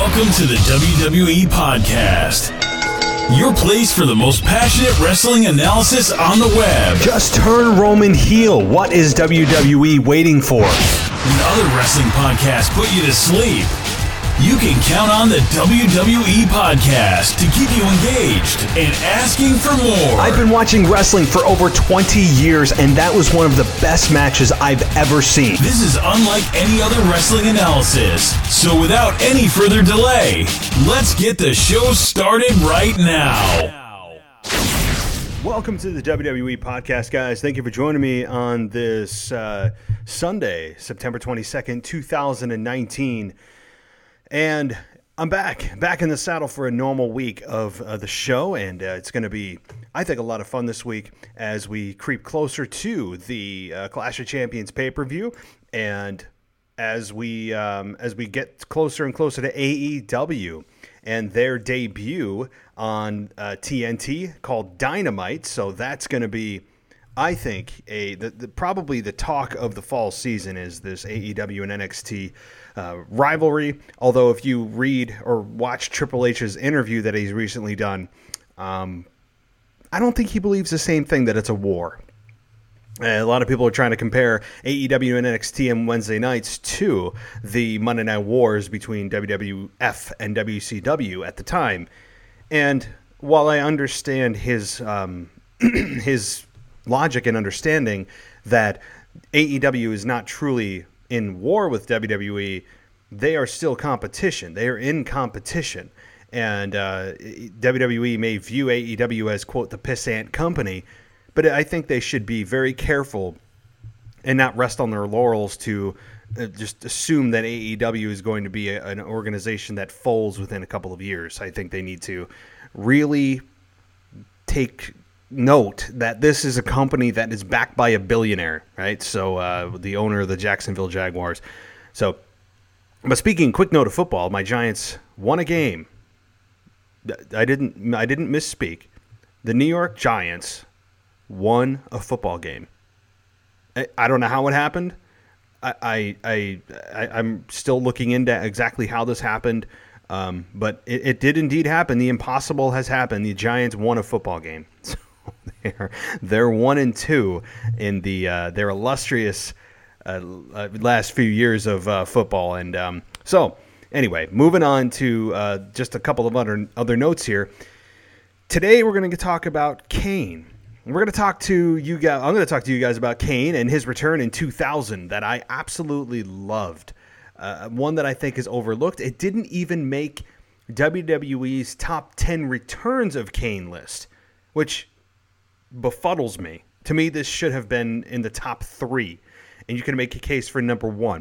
Welcome to the WWE Podcast, your place for the most passionate wrestling analysis on the web. Just turn Roman heel. What is WWE waiting for? When other wrestling podcasts put you to sleep, you can count on the WWE Podcast to keep you engaged and asking for more. I've been watching wrestling for over 20 years, and that was one of the best matches I've ever seen. This is unlike any other wrestling analysis. So without any further delay, let's get the show started right now. Welcome to the WWE Podcast, guys. Thank you for joining me on this Sunday, September 22nd, 2019. And I'm back in the saddle for a normal week of the show, and it's going to be, I think, a lot of fun this week as we creep closer to the Clash of Champions pay-per-view, and as we get closer and closer to AEW and their debut on TNT called Dynamite. So that's going to be, I think, probably the talk of the fall season is this AEW and NXT rivalry. Although if you read or watch Triple H's interview that he's recently done, I don't think he believes the same thing, that it's a war. A lot of people are trying to compare AEW and NXT on Wednesday nights to the Monday Night Wars between WWF and WCW at the time. And while I understand his his logic and understanding that AEW is not truly in war with WWE, they are still competition. They are in competition. And WWE may view AEW as, quote, the pissant company, but I think they should be very careful and not rest on their laurels to just assume that AEW is going to be an organization that folds within a couple of years. I think they need to really take note that this is a company that is backed by a billionaire, right? So the owner of the Jacksonville Jaguars. So, but speaking, quick note of football, my Giants won a game. I didn't misspeak. The New York Giants won a football game. I don't know how it happened. I'm still looking into exactly how this happened. But it did indeed happen. The impossible has happened. The Giants won a football game. So they're 1-2 in their illustrious last few years of football. And so anyway, moving on to just a couple of other notes here. Today we're going to talk about Kane. We're going to talk to you guys. I'm going to talk to you guys about Kane and his return in 2000 that I absolutely loved. One that I think is overlooked. It didn't even make WWE's top 10 returns of Kane list, which befuddles me. To me, this should have been in the top 3, and you can make a case for number 1.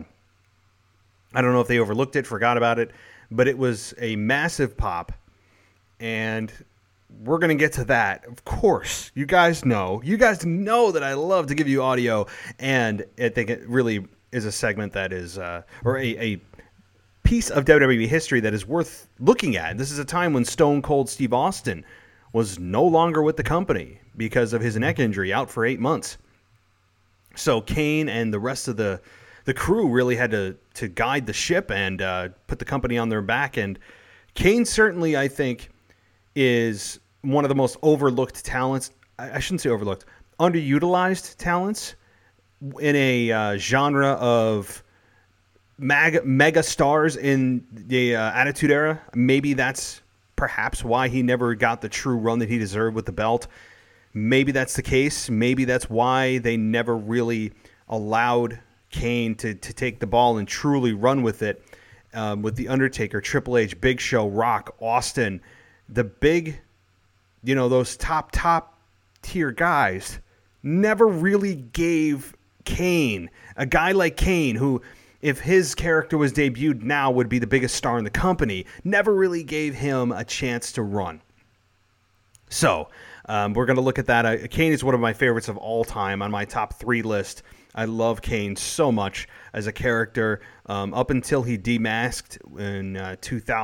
I don't know if they overlooked it, forgot about it, but it was a massive pop, and we're going to get to that. Of course, you guys know that I love to give you audio, and I think it really is a segment that is, or a piece of WWE history that is worth looking at. This is a time when Stone Cold Steve Austin was no longer with the company because of his neck injury, out for 8 months. So Kane and the rest of the crew really had to guide the ship and put the company on their back. And Kane certainly, I think, is one of the most overlooked talents. I shouldn't say overlooked, underutilized talents in a genre of mega stars in the Attitude Era. Maybe that's perhaps why he never got the true run that he deserved with the belt. Maybe that's the case. Maybe that's why they never really allowed Kane to take the ball and truly run with it. With The Undertaker, Triple H, Big Show, Rock, Austin, the big, those top tier guys never really gave Kane, a guy like Kane, who, if his character was debuted now, would be the biggest star in the company, never really gave him a chance to run. So we're going to look at that. Kane is one of my favorites of all time on my top 3 list. I love Kane so much as a character up until he demasked in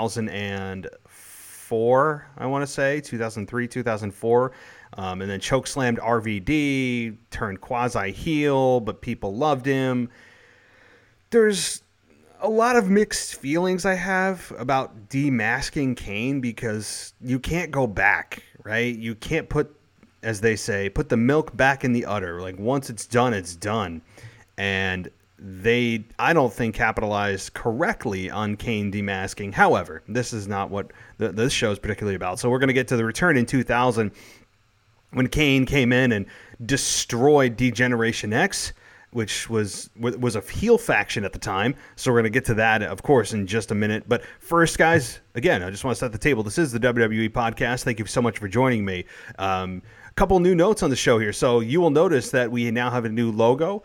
2004, I want to say, 2003, 2004. And then chokeslammed RVD, turned quasi-heel, but people loved him. There's a lot of mixed feelings I have about demasking Kane because you can't go back, right? You can't put, as they say, put the milk back in the udder. Like once it's done, it's done. And I don't think, capitalized correctly on Kane demasking. However, this is not what this show is particularly about. So we're going to get to the return in 2000 when Kane came in and destroyed D-Generation X, which was a heel faction at the time. So we're going to get to that, of course, in just a minute. But first, guys, again, I just want to set the table. This is the WWE Podcast. Thank you so much for joining me. A couple new notes on the show here. So you will notice that we now have a new logo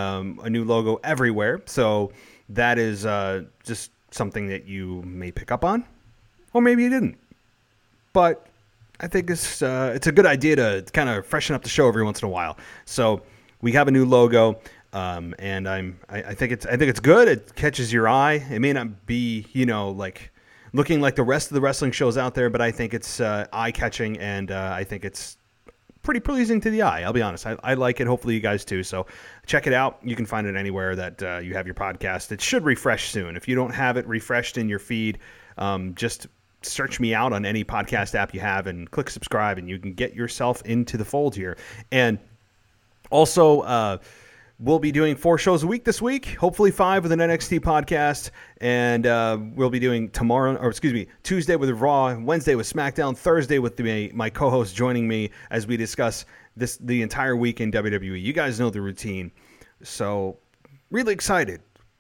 everywhere. So that is just something that you may pick up on, or maybe you didn't. But I think it's a good idea to kind of freshen up the show every once in a while. So we have a new logo, and I think it's good. It catches your eye. It may not be, like looking like the rest of the wrestling shows out there, but I think it's eye catching, and I think it's pretty pleasing to the eye. I'll be honest. I like it. Hopefully you guys too. So check it out. You can find it anywhere that you have your podcast. It should refresh soon. If you don't have it refreshed in your feed, just search me out on any podcast app you have and click subscribe, and you can get yourself into the fold here. And also, we'll be doing 4 shows a week this week, hopefully 5 with an NXT podcast, and we'll be doing Tuesday with Raw, Wednesday with SmackDown, Thursday with my co-host joining me as we discuss the entire week in WWE. You guys know the routine, so really excited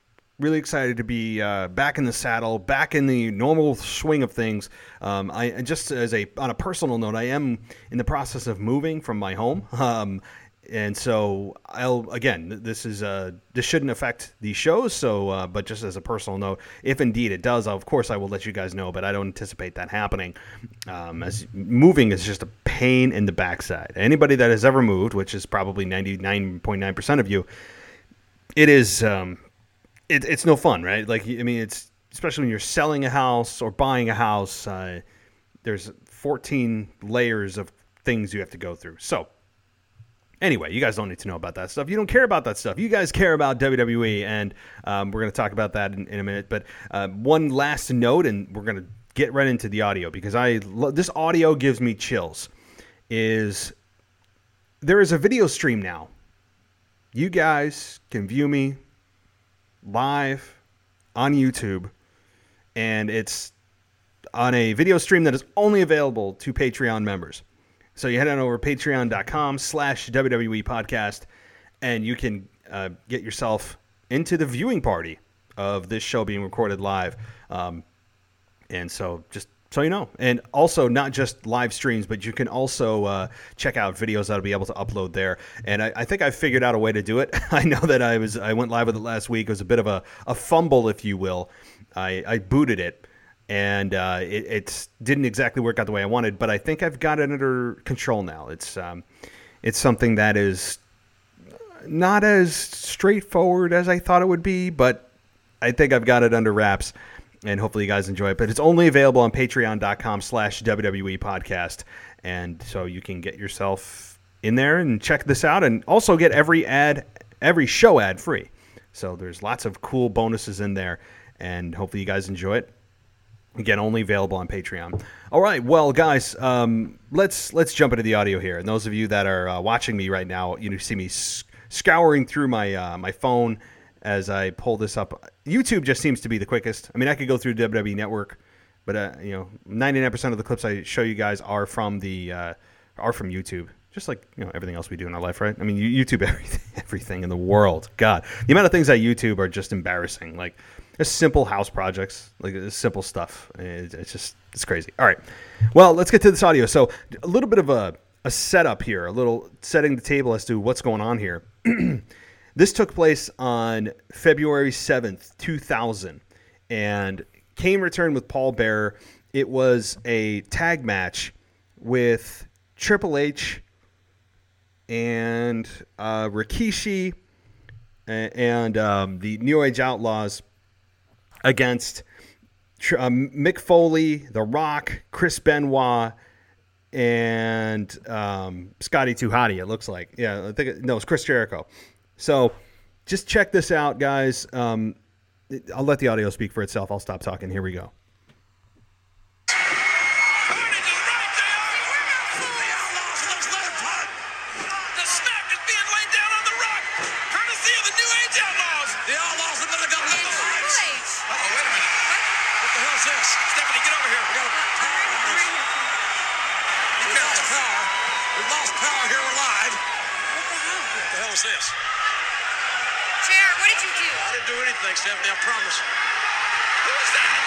to be back in the saddle, back in the normal swing of things. On a personal note, I am in the process of moving from my home. And so this shouldn't affect the shows. So, but just as a personal note, if indeed it does, of course I will let you guys know, but I don't anticipate that happening. As moving is just a pain in the backside. Anybody that has ever moved, which is probably 99.9% of you, it is, it's no fun, right? Like, I mean, it's especially when you're selling a house or buying a house, there's 14 layers of things you have to go through. So, anyway, you guys don't need to know about that stuff. You don't care about that stuff. You guys care about WWE, and we're going to talk about that in a minute. But one last note, and we're going to get right into the audio, because this audio gives me chills, is there is a video stream now. You guys can view me live on YouTube, and it's on a video stream that is only available to Patreon members. So you head on over to patreon.com/WWE podcast, and you can get yourself into the viewing party of this show being recorded live. And so just so you know, and also not just live streams, but you can also check out videos that I'll be able to upload there. And I think I've figured out a way to do it. I know that I went live with it last week. It was a bit of a fumble, if you will. I booted it. And it didn't exactly work out the way I wanted, but I think I've got it under control now. It's something that is not as straightforward as I thought it would be, but I think I've got it under wraps, and hopefully you guys enjoy it. But it's only available on patreon.com/WWE podcast, and so you can get yourself in there and check this out, and also get every show ad free. So there's lots of cool bonuses in there, and hopefully you guys enjoy it. Again, only available on Patreon. All right, well, guys, let's jump into the audio here. And those of you that are watching me right now, you see me scouring through my phone as I pull this up. YouTube just seems to be the quickest. I mean, I could go through WWE Network, but 99% of the clips I show you guys are from YouTube. Just like everything else we do in our life, right? I mean, YouTube everything in the world. God, the amount of things I YouTube are just embarrassing. Like, just simple house projects, like simple stuff. It's crazy. All right, well, let's get to this audio. So a little bit of a setup here, a little setting the table as to what's going on here. This took place on February 7th, 2000, and Kane returned with Paul Bearer. It was a tag match with Triple H and Rikishi and the New Age Outlaws against Mick Foley, The Rock, Chris Benoit, and Scotty 2 Hotty, it looks like. Yeah, it's Chris Jericho. So just check this out, guys. I'll let the audio speak for itself. I'll stop talking. Here we go. This? Chair, what did you do? I didn't do anything, Stephanie, I promise. Who is that?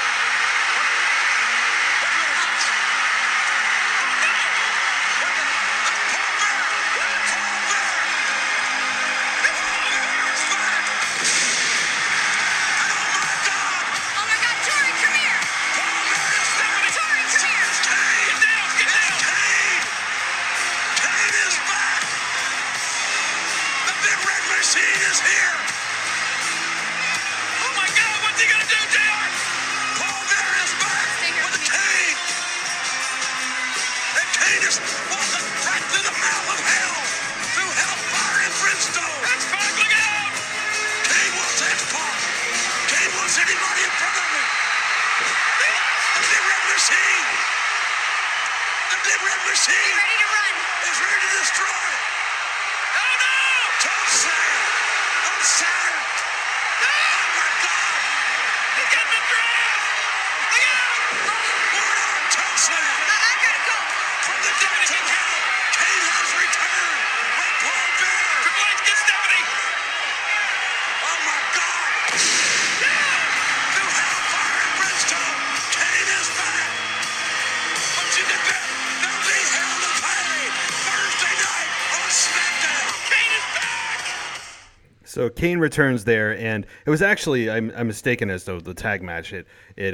So Kane returns there, and it was actually I'm mistaken as though the tag match. It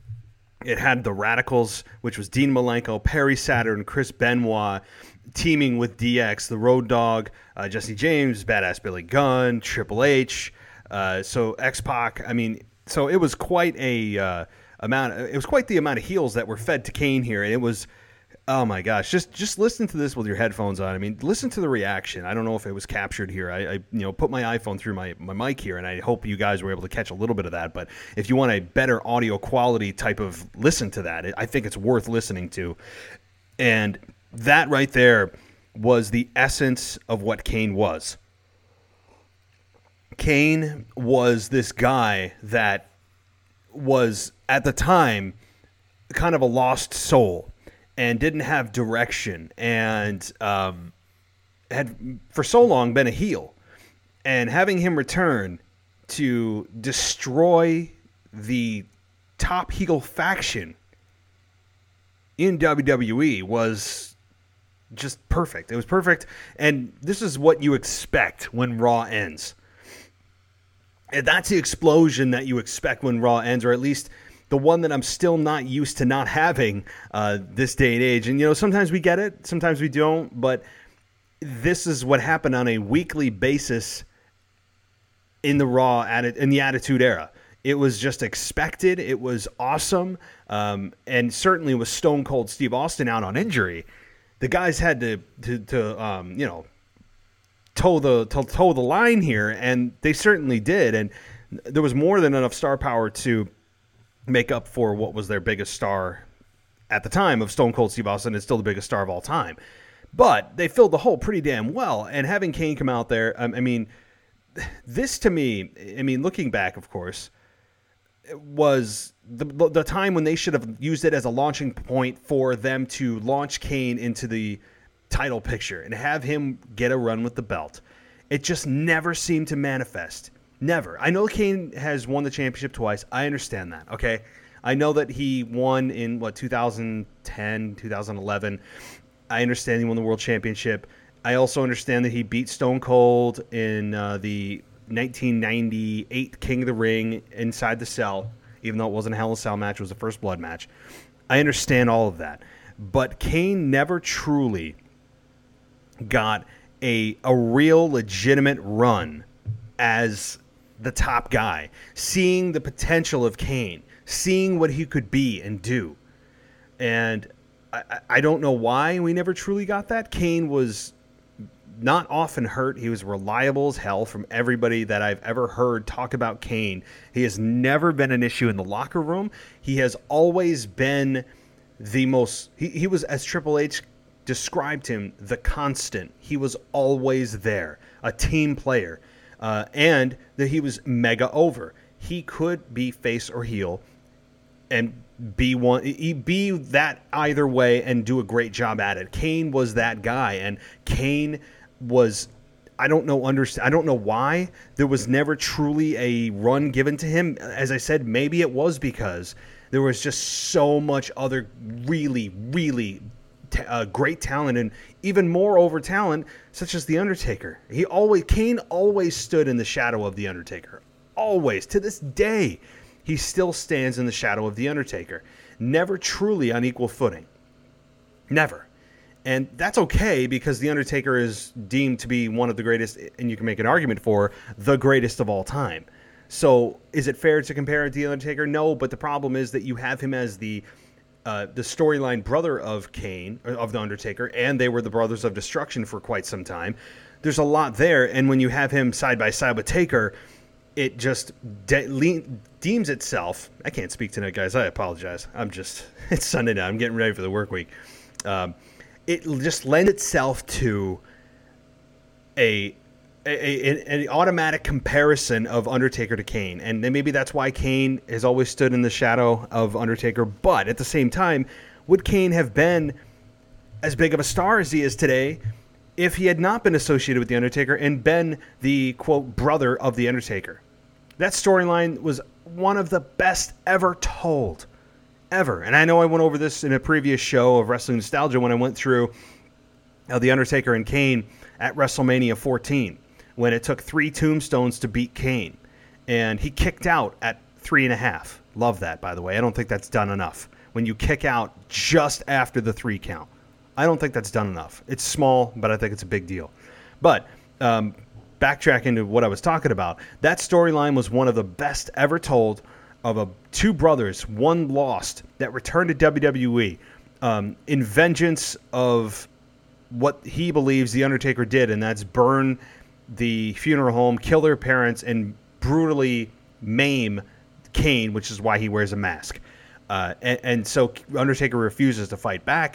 had the Radicals, which was Dean Malenko, Perry Saturn, Chris Benoit, teaming with DX, the Road Dogg, Jesse James, Badass Billy Gunn, Triple H, so X-Pac. I mean, so it was quite a amount. It was quite the amount of heels that were fed to Kane here, and it was. Oh my gosh! Just listen to this with your headphones on. I mean, listen to the reaction. I don't know if it was captured here. I put my iPhone through my mic here, and I hope you guys were able to catch a little bit of that. But if you want a better audio quality type of listen to that, I think it's worth listening to. And that right there was the essence of what Kane was. Kane was this guy that was at the time kind of a lost soul. And didn't have direction, and had for so long been a heel. And having him return to destroy the top heel faction in WWE was just perfect. It was perfect, and this is what you expect when Raw ends. And that's the explosion that you expect when Raw ends, or at least the one that I'm still not used to not having this day and age. And, sometimes we get it, sometimes we don't, but this is what happened on a weekly basis in the Raw, in the Attitude Era. It was just expected. It was awesome. And certainly with Stone Cold Steve Austin out on injury, the guys had to toe the line here, and they certainly did. And there was more than enough star power to make up for what was their biggest star at the time of Stone Cold Steve Austin. Is still the biggest star of all time. But they filled the hole pretty damn well. And having Kane come out there, I mean, this to me, looking back, of course, was the time when they should have used it as a launching point for them to launch Kane into the title picture and have him get a run with the belt. It just never seemed to manifest. Never. I know Kane has won the championship twice. I understand that, okay? I know that he won in, 2010, 2011. I understand he won the World Championship. I also understand that he beat Stone Cold in the 1998 King of the Ring Inside the Cell, even though it wasn't a Hell in a Cell match. It was a First Blood match. I understand all of that. But Kane never truly got a real legitimate run as the top guy, seeing the potential of Kane, seeing what he could be and do. And I don't know why we never truly got that. Kane was not often hurt. He was reliable as hell from everybody that I've ever heard talk about Kane. He has never been an issue in the locker room. He has always been the most, he was, as Triple H described him, the constant. He was always there, a team player, and that he was mega over. He could be face or heel and be that either way and do a great job at it. Kane was that guy, and Kane was, I don't know why there was never truly a run given to him. As I said, maybe it was because there was just so much other really, really great talent, and even more over talent, such as The Undertaker. Kane always stood in the shadow of The Undertaker. Always. To this day, he still stands in the shadow of The Undertaker. Never truly on equal footing. Never. And that's okay, because The Undertaker is deemed to be one of the greatest, and you can make an argument for the greatest of all time. So is it fair to compare it to The Undertaker? No, but the problem is that you have him as the storyline brother of Kane, of The Undertaker, and they were the Brothers of Destruction for quite some time. There's a lot there, and when you have him side by side with Taker, it just deems itself. I can't speak tonight, guys. I apologize. It's Sunday night. I'm getting ready for the work week. It just lends itself to an automatic comparison of Undertaker to Kane. And then maybe that's why Kane has always stood in the shadow of Undertaker. But at the same time, would Kane have been as big of a star as he is today if he had not been associated with The Undertaker and been the, quote, brother of The Undertaker? That storyline was one of the best ever told. Ever. And I know I went over this in a previous show of Wrestling Nostalgia when I went through The Undertaker and Kane at WrestleMania 14, when it took 3 tombstones to beat Kane. And he kicked out at 3.5. Love that, by the way. I don't think that's done enough. When you kick out just after the 3 count. I don't think that's done enough. It's small, but I think it's a big deal. But backtracking to what I was talking about, that storyline was one of the best ever told of 2 brothers, one lost, that returned to WWE in vengeance of what he believes The Undertaker did, and that's burn the funeral home, kill their parents, and brutally maim Kane, which is why he wears a mask. And so Undertaker refuses to fight back,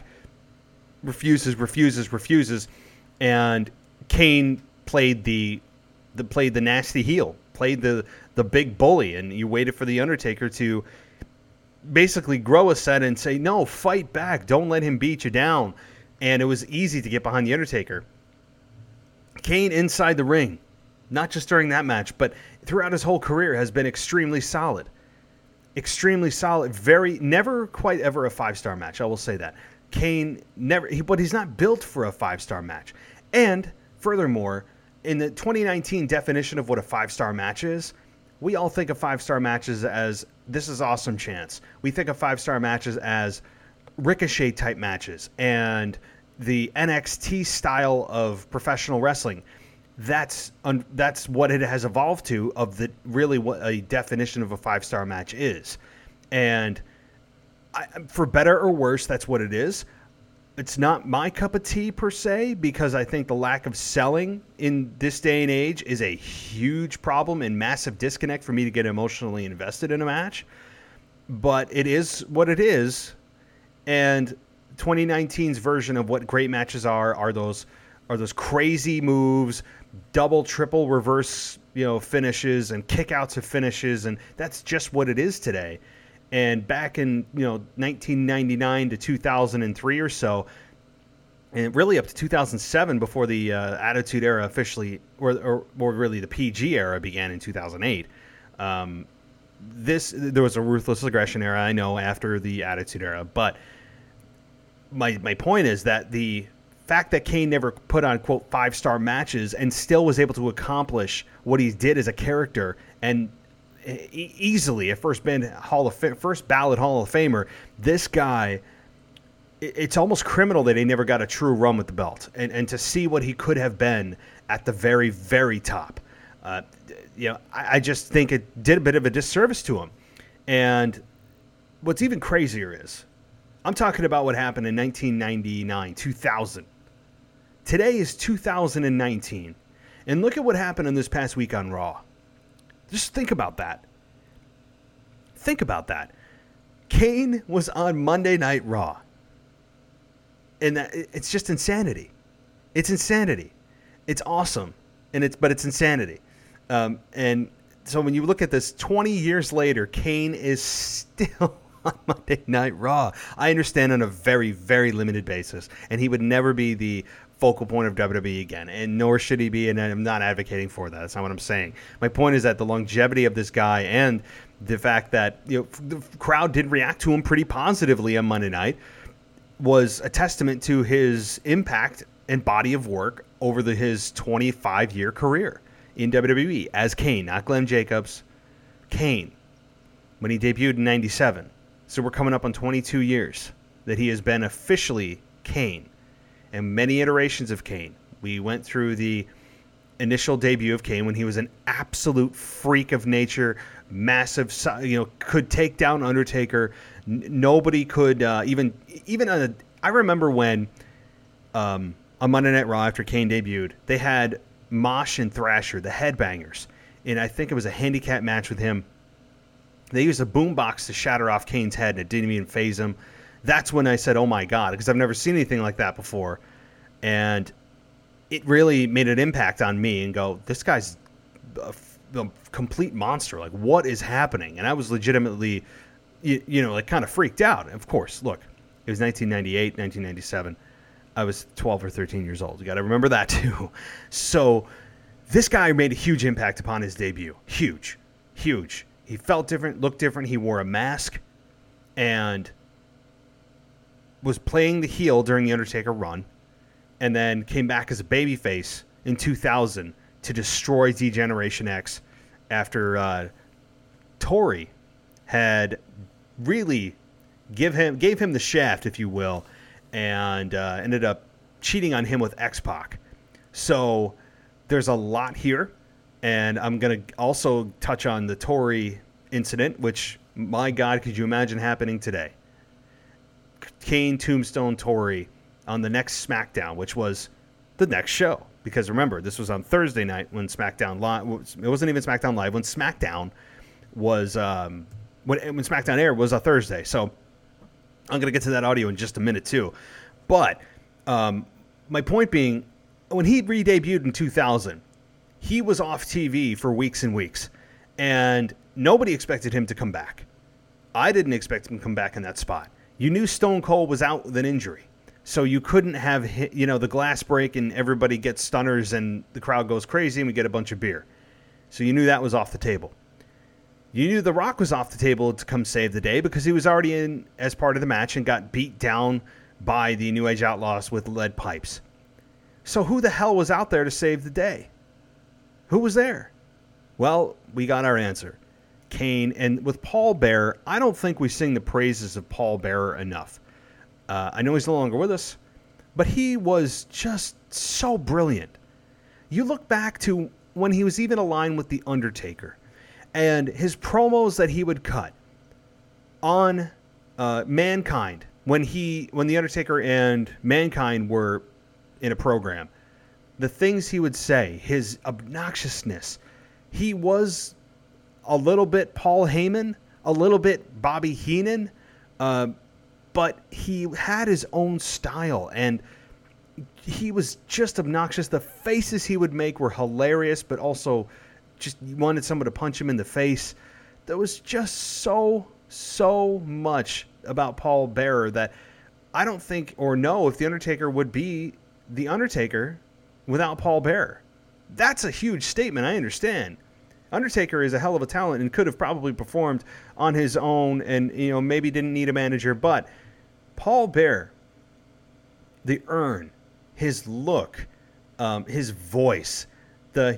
refuses, and Kane played the nasty heel, played the big bully, and you waited for The Undertaker to basically grow a set and say, no, fight back, don't let him beat you down. And it was easy to get behind The Undertaker. Kane inside the ring, not just during that match, but throughout his whole career, has been extremely solid. Extremely solid. Never quite ever a 5-star match, I will say that. Kane but he's not built for a 5-star match. And furthermore, in the 2019 definition of what a 5-star match is, we all think of 5-star matches as, this is awesome chance. We think of 5-star matches as Ricochet type matches and the NXT style of professional wrestling. That's what it has evolved to, of really what a definition of a 5-star match is. And for better or worse, that's what it is. It's not my cup of tea per se, because I think the lack of selling in this day and age is a huge problem and massive disconnect for me to get emotionally invested in a match. But it is what it is. And 2019's version of what great matches are those crazy moves, double, triple, reverse, finishes, and kickouts of finishes, and that's just what it is today. And back in 1999 to 2003 or so, and really up to 2007 before the Attitude Era officially, or really the PG era began in 2008. There was a Ruthless Aggression era, I know, after the Attitude Era, but my point is that the fact that Kane never put on, quote, 5-star matches and still was able to accomplish what he did as a character, and easily a first ballot Hall of Famer, this guy, it's almost criminal that he never got a true run with the belt, and to see what he could have been at the very, very top. I just think it did a bit of a disservice to him. And what's even crazier is, I'm talking about what happened in 1999, 2000. Today is 2019. And look at what happened in this past week on Raw. Just think about that. Think about that. Kane was on Monday Night Raw. And it's just insanity. It's insanity. It's awesome. But it's insanity. And so when you look at this 20 years later, Kane is still on Monday Night Raw. I understand on a very, very limited basis. And he would never be the focal point of WWE again, and nor should he be, and I'm not advocating for that. That's not what I'm saying. My point is that the longevity of this guy and the fact that the crowd did react to him pretty positively on Monday night was a testament to his impact and body of work over his 25-year career in WWE as Kane, not Glenn Jacobs, Kane, when he debuted in 97. So we're coming up on 22 years that he has been officially Kane. And many iterations of Kane. We went through the initial debut of Kane when he was an absolute freak of nature, massive, could take down Undertaker. Nobody could even I remember when on Monday Night Raw after Kane debuted, they had Mosh and Thrasher, the Headbangers, and I think it was a handicap match with him. They used a boombox to shatter off Kane's head, and it didn't even faze him. That's when I said, oh my God, because I've never seen anything like that before. And it really made an impact on me and go, this guy's a complete monster. Like, what is happening? And I was legitimately, kind of freaked out. Of course, look, it was 1998, 1997. I was 12 or 13 years old. You got to remember that too. So this guy made a huge impact upon his debut. Huge. He felt different, looked different. He wore a mask and was playing the heel during the Undertaker run, and then came back as a babyface in 2000 to destroy D-Generation X after Tori had really gave him the shaft, if you will, and ended up cheating on him with X-Pac. So there's a lot here, and I'm going to also touch on the Tori incident, which, my God, could you imagine happening today? Kane, Tombstone, Tori on the next SmackDown, which was the next show. Because remember, this was on Thursday night when SmackDown Live. It wasn't even SmackDown Live when SmackDown was when SmackDown aired was a Thursday. So I'm gonna get to that audio in just a minute too. But my point being, when he re-debuted in 2000, he was off TV for weeks and weeks, and nobody expected him to come back. I didn't expect him to come back in that spot. You knew Stone Cold was out with an injury, so you couldn't have the glass break and everybody gets stunners and the crowd goes crazy and we get a bunch of beer. So you knew that was off the table. You knew The Rock was off the table to come save the day because he was already in as part of the match and got beat down by the New Age Outlaws with lead pipes. So who the hell was out there to save the day? Who was there? Well, we got our answer. Kane. And with Paul Bearer, I don't think we sing the praises of Paul Bearer enough. I know he's no longer with us, but he was just so brilliant. You look back to when he was even aligned with The Undertaker and his promos that he would cut on Mankind when The Undertaker and Mankind were in a program. The things he would say, his obnoxiousness. He was a little bit Paul Heyman, a little bit Bobby Heenan, but he had his own style, and he was just obnoxious. The faces he would make were hilarious, but also just you wanted someone to punch him in the face. There was just so much about Paul Bearer that I don't think or know if The Undertaker would be The Undertaker without Paul Bearer. That's a huge statement, I understand. Undertaker is a hell of a talent and could have probably performed on his own and maybe didn't need a manager, but Paul Bearer, the urn, his look, his voice, the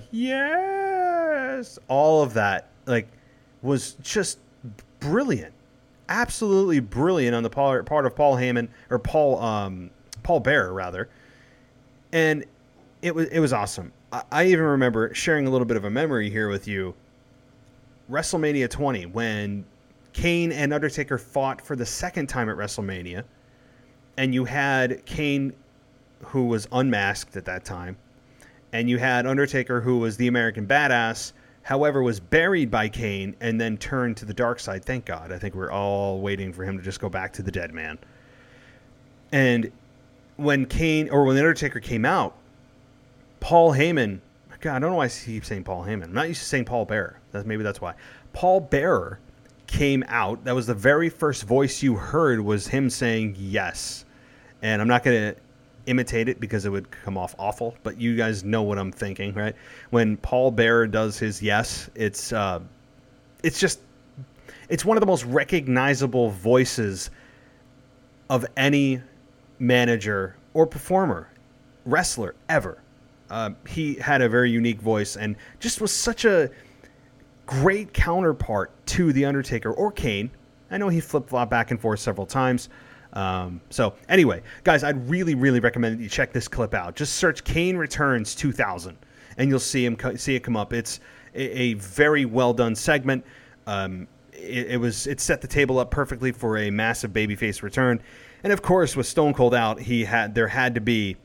yes, all of that was just brilliant. Absolutely brilliant on the part of Paul Heyman, or Paul Bearer rather. And it was awesome. I even remember sharing a little bit of a memory here with you. WrestleMania 20, when Kane and Undertaker fought for the second time at WrestleMania, and you had Kane who was unmasked at that time, and you had Undertaker, who was the American Badass, however, was buried by Kane and then turned to the dark side. Thank God. I think we're all waiting for him to just go back to the dead man. And when the Undertaker came out, Paul Heyman, God, I don't know why I keep saying Paul Heyman. I'm not used to saying Paul Bearer. Maybe that's why. Paul Bearer came out. That was the very first voice you heard, was him saying yes. And I'm not going to imitate it because it would come off awful, but you guys know what I'm thinking, right? When Paul Bearer does his yes, it's one of the most recognizable voices of any manager or performer, wrestler ever. He had a very unique voice and just was such a great counterpart to The Undertaker or Kane. I know he flip-flopped back and forth several times. So anyway, guys, I'd really, really recommend that you check this clip out. Just search Kane Returns 2000 and you'll see it come up. It's a very well done segment. It set the table up perfectly for a massive babyface return. And of course, with Stone Cold out, there had to be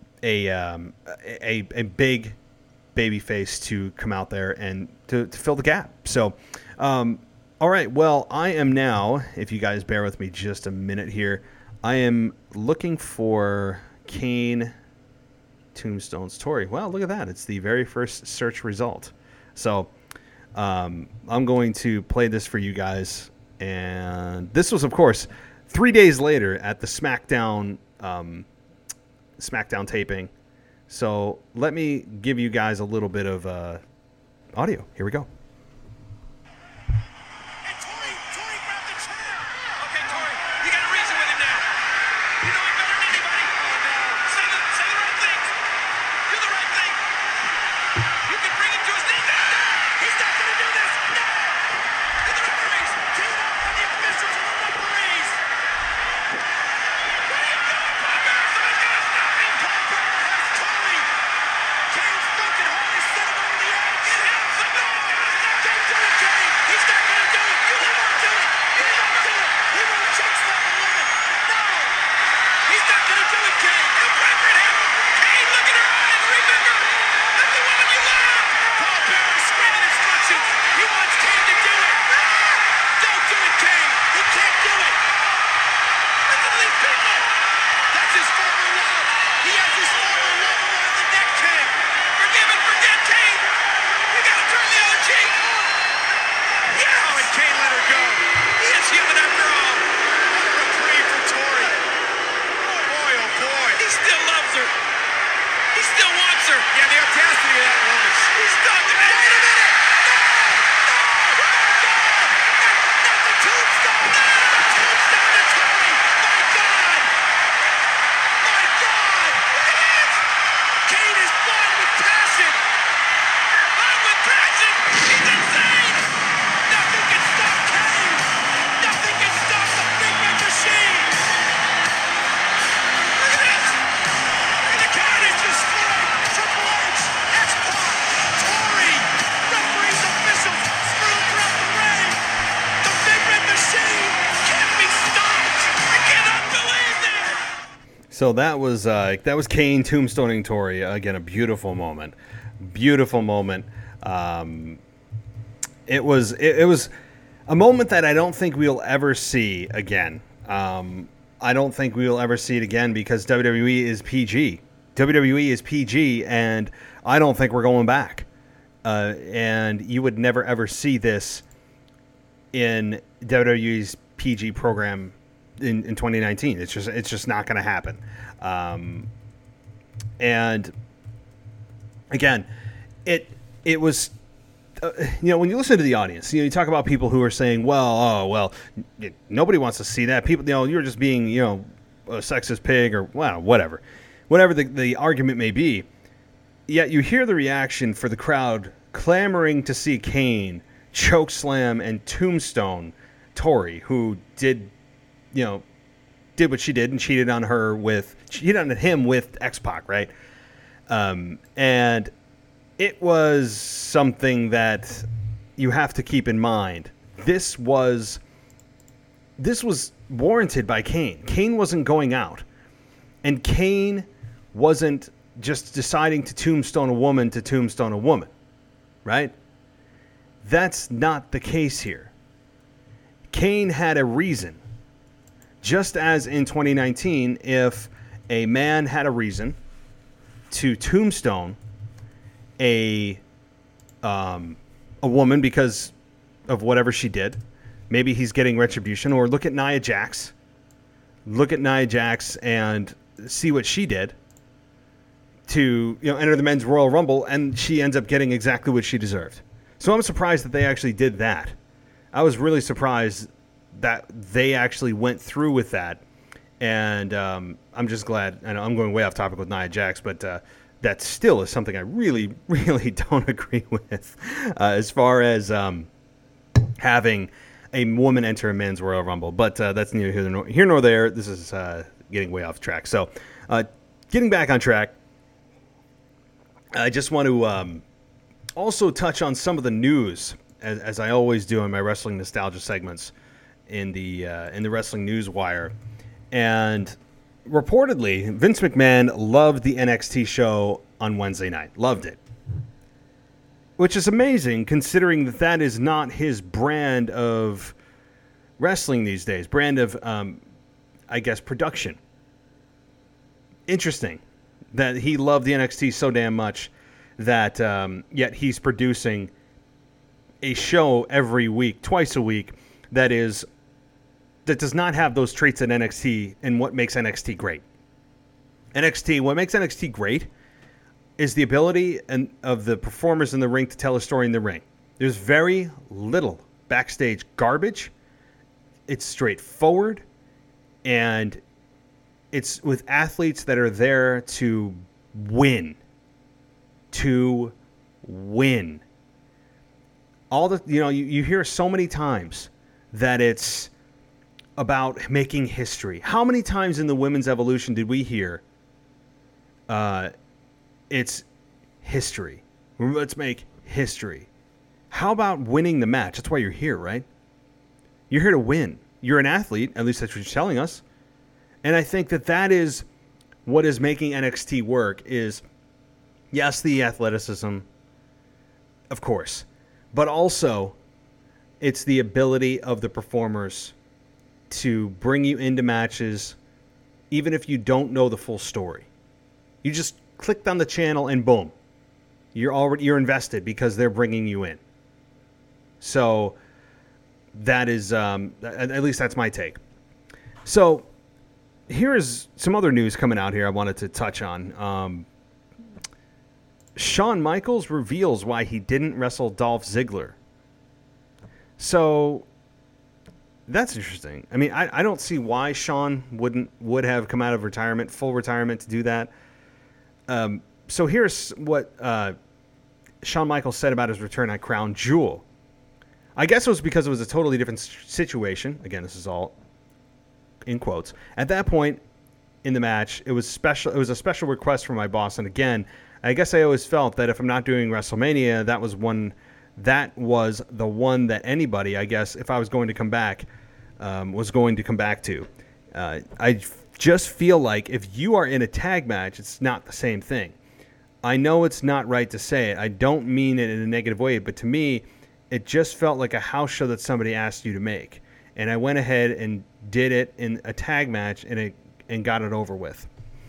a big babyface to come out there and to fill the gap. So, all right. Well, I am now, if you guys bear with me just a minute here, I am looking for Kane Tombstone's Tori. Well, look at that. It's the very first search result. So, I'm going to play this for you guys. And this was, of course, 3 days later at the SmackDown taping. So let me give you guys a little bit of audio. Here we go. Hey, Tori grabbed the chair. Okay, Tori, you got to reason with him now. You know him better than anybody. Oh, no. Say the right things. Do the right thing. You can bring him to his knees. No! He's not going to do this. No! To the referees. Team up on the officials and the referees. What are you doing, Paul Bearer? Somebody's got to stop him. Paul Bearer has Tori. Kane's broken heart is set him over the edge. Get him. Somebody's got to stop him. Don't do it, Kane. He's not going to do it. You won't do it. He won't do it. He won't choke slam the woman. No. He's not going to do it, Kane. You pressured him. Kane, look at her eyes. Remember. That's the woman you love. Paul Bearer is screaming instructions. He wants Kane to do it. Don't do it, Kane. He can't do it. Listen to these people. That's his former love. He has his former love around the neck, Kane. Forgive and forget, Kane. You got to turn the other cheek. Yes. Oh, and Kane let her go. He is human after all. What a reprieve for Tori. Oh, boy, oh, boy. He still loves her. He still wants her. Yeah, the audacity of that woman. He's done it. Wait a minute. No! Oh, God. Not the tombstone. No! The tombstone to Tori. My God. My God. Look at this. Kane is blind with passion. I'm with passion. He's insane. Nothing can stop Kane. Nothing can stop the Big Red Machine. Look at this. And the card is destroyed. Triple H, X-Pac, Tori, referees, officials, strewn throughout the ring. The Big Red Machine can't be stopped. I cannot believe this. So that was Kane tombstoning Tori. Again, a beautiful moment. Beautiful moment. It was a moment that I don't think we'll ever see again. I don't think we'll ever see it again because WWE is PG. WWE is PG, and I don't think we're going back. And you would never ever see this in WWE's PG program in 2019. It's just not going to happen. And again, it was, when you listen to the audience, you talk about people who are saying, nobody wants to see that. People, you're just being, a sexist pig or whatever the argument may be. Yet you hear the reaction for the crowd clamoring to see Kane chokeslam and tombstone Tori, who did what she did and cheated on him with X-Pac, right? And it was something that you have to keep in mind. This was warranted by Kane. Kane wasn't going out. And Kane wasn't just deciding to tombstone a woman to tombstone a woman, right? That's not the case here. Kane had a reason. Just as in 2019, if a man had a reason to tombstone a woman because of whatever she did, maybe he's getting retribution. Or look at Nia Jax. Look at Nia Jax and see what she did to enter the men's Royal Rumble, and she ends up getting exactly what she deserved. So I'm surprised that they actually did that. I was really surprised that they actually went through with that, and I'm just glad. I know I'm going way off topic with Nia Jax, but that still is something I really, really don't agree with as far as having a woman enter a men's Royal Rumble. But that's neither here nor there. This is getting way off track. So getting back on track, I just want to also touch on some of the news, as I always do in my wrestling nostalgia segments in the Wrestling News Wire. And reportedly, Vince McMahon loved the NXT show on Wednesday night. Loved it. Which is amazing, considering that is not his brand of wrestling these days. Brand of, I guess, production. Interesting that he loved the NXT so damn much that yet he's producing a show every week, twice a week, that does not have those traits at NXT and what makes NXT great. What makes NXT great is the ability of the performers in the ring to tell a story in the ring. There's very little backstage garbage. It's straightforward, and it's with athletes that are there to win. To win. All the you hear so many times that it's about making history. How many times in the women's evolution did we hear it's history? Let's make history. How about winning the match? That's why you're here, right? You're here to win. You're an athlete, at least that's what you're telling us. And I think that is what is making NXT work is, yes, the athleticism, of course, but also it's the ability of the performers to bring you into matches even if you don't know the full story. You just clicked on the channel and boom, you're invested because they're bringing you in. So that is at least that's my take. So here is some other news coming out here I wanted to touch on. Shawn Michaels reveals why he didn't wrestle Dolph Ziggler. So that's interesting. I mean, I don't see why Shawn would have come out of retirement, full retirement, to do that. So here's what Shawn Michaels said about his return at Crown Jewel. I guess it was because it was a totally different situation. Again, this is all in quotes. At that point in the match, it was special. It was a special request from my boss. And again, I guess I always felt that if I'm not doing WrestleMania, that was the one that anybody, I guess, if I was going to come back, was going to come back to. I just feel like if you are in a tag match, it's not the same thing. I know it's not right to say it. I don't mean it in a negative way, but to me, it just felt like a house show that somebody asked you to make. And I went ahead and did it in a tag match and got it over with.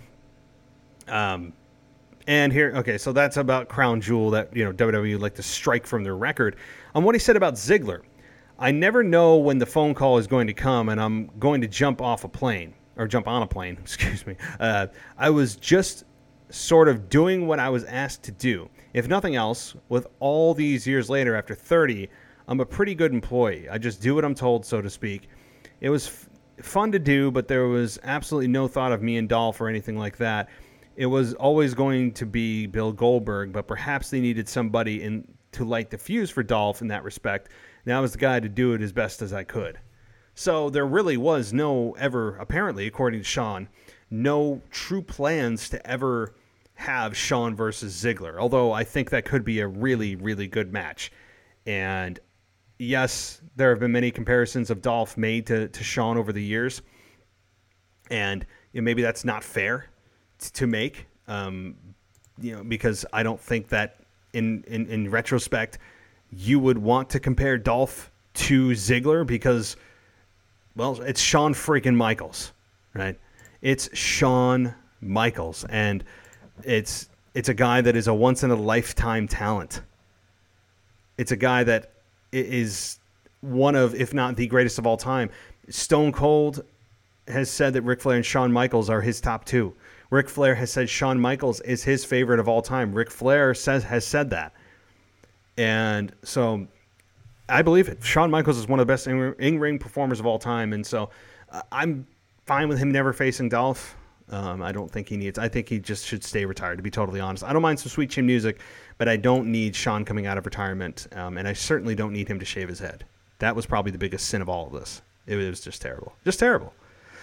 And here, okay, so that's about Crown Jewel that, WWE would like to strike from their record. On what he said about Ziggler, I never know when the phone call is going to come and I'm going to jump on a plane, excuse me. I was just sort of doing what I was asked to do. If nothing else, with all these years later, after 30, I'm a pretty good employee. I just do what I'm told, so to speak. It was fun to do, but there was absolutely no thought of me and Dolph or anything like that. It was always going to be Bill Goldberg, but perhaps they needed somebody to light the fuse for Dolph in that respect. And I was the guy to do it as best as I could. So there really was apparently, according to Shawn, no true plans to ever have Shawn versus Ziggler. Although I think that could be a really, really good match. And yes, there have been many comparisons of Dolph made to Shawn over the years. And maybe that's not fair to make because I don't think that in retrospect you would want to compare Dolph to Ziggler because, well, it's Shawn freaking Michaels, right? It's Shawn Michaels, and it's a guy that is a once-in-a-lifetime talent. It's a guy that is one of, if not the greatest of all time. Stone Cold has said that Ric Flair and Shawn Michaels are his top two. Ric Flair has said Shawn Michaels is his favorite of all time. Ric Flair has said that. And so I believe it. Shawn Michaels is one of the best in-ring performers of all time. And so I'm fine with him never facing Dolph. I don't think he needs. I think he just should stay retired, to be totally honest. I don't mind some Sweet Chin Music, but I don't need Shawn coming out of retirement. And I certainly don't need him to shave his head. That was probably the biggest sin of all of this. It was just terrible. Just terrible.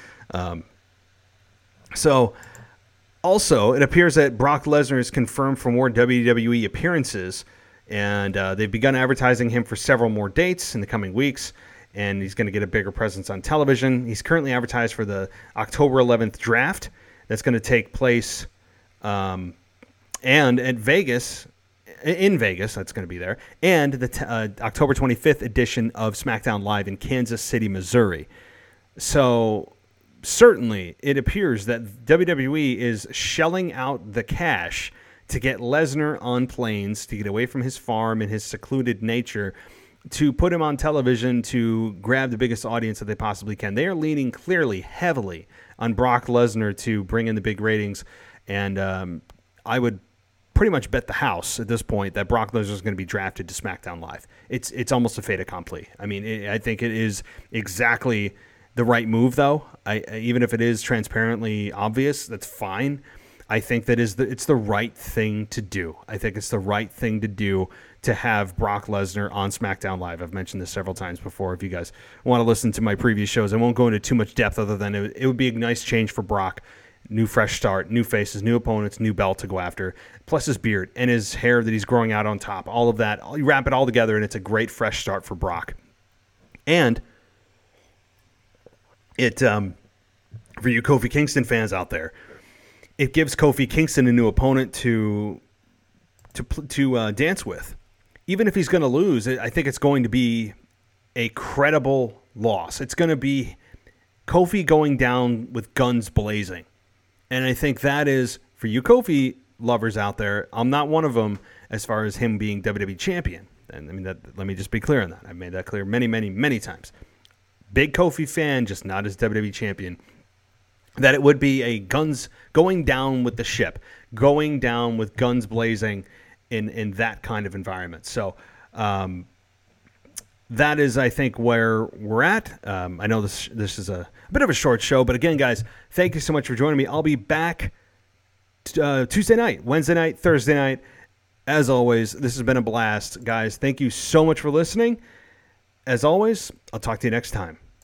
So, also, it appears that Brock Lesnar is confirmed for more WWE appearances, and they've begun advertising him for several more dates in the coming weeks, and he's going to get a bigger presence on television. He's currently advertised for the October 11th draft that's going to take place and at Vegas, in Vegas, that's going to be there, and the October 25th edition of SmackDown Live in Kansas City, Missouri. So certainly it appears that WWE is shelling out the cash to get Lesnar on planes, to get away from his farm and his secluded nature, to put him on television to grab the biggest audience that they possibly can. They are leaning clearly, heavily on Brock Lesnar to bring in the big ratings, and I would pretty much bet the house at this point that Brock Lesnar is going to be drafted to SmackDown Live. It's almost a fait accompli. I mean, I think it is exactly the right move, though. Even if it is transparently obvious, that's fine. I think that it's the right thing to do. I think it's the right thing to do to have Brock Lesnar on SmackDown Live. I've mentioned this several times before. If you guys want to listen to my previous shows, I won't go into too much depth other than it would be a nice change for Brock. New fresh start, new faces, new opponents, new belt to go after, plus his beard and his hair that he's growing out on top. All of that, you wrap it all together, and it's a great fresh start for Brock. And it, for you Kofi Kingston fans out there, it gives Kofi Kingston a new opponent to dance with. Even if he's going to lose, I think it's going to be a credible loss. It's going to be Kofi going down with guns blazing. And I think that is, for you Kofi lovers out there, I'm not one of them as far as him being WWE champion. And I mean, let me just be clear on that. I've made that clear many, many, many times. Big Kofi fan, just not as WWE champion. That it would be a guns going down with the ship, going down with guns blazing in that kind of environment. So that is, I think, where we're at. I know this is a bit of a short show, but again, guys, thank you so much for joining me. I'll be back Tuesday night, Wednesday night, Thursday night. As always, this has been a blast. Guys, thank you so much for listening. As always, I'll talk to you next time.